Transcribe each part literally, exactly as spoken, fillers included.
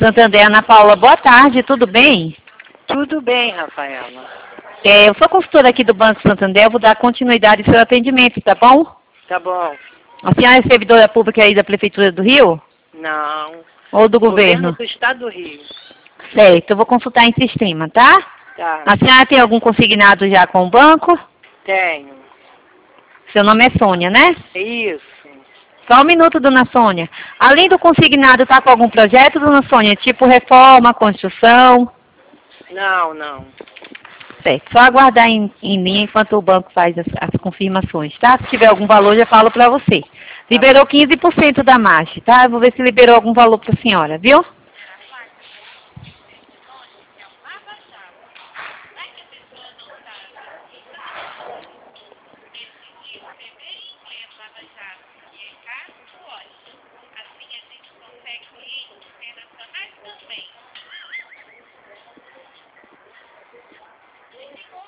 Santander, Ana Paula, boa tarde, tudo bem? Tudo bem, Rafaela. É, eu sou consultora aqui do Banco Santander, eu vou dar continuidade ao seu atendimento, tá bom? Tá bom. A senhora é servidora pública aí da Prefeitura do Rio? Não. Ou do governo? Governo do Estado do Rio. Certo, eu vou consultar em sistema, tá? Tá. A senhora tem algum consignado já com o banco? Tenho. Seu nome é Sônia, né? Isso. Só um minuto, dona Sônia. Além do consignado, tá com algum projeto, dona Sônia? Tipo reforma, construção? Não, não. Certo, só aguardar em, em linha enquanto o banco faz as, as confirmações, tá? Se tiver algum valor, já falo pra você. Liberou quinze por cento da margem, tá? Eu vou ver se liberou algum valor pra senhora, viu?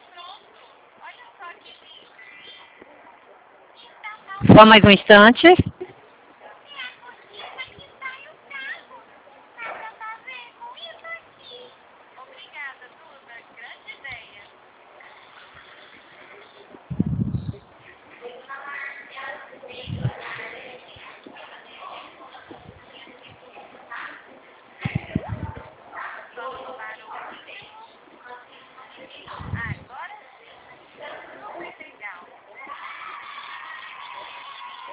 Só mais um instante.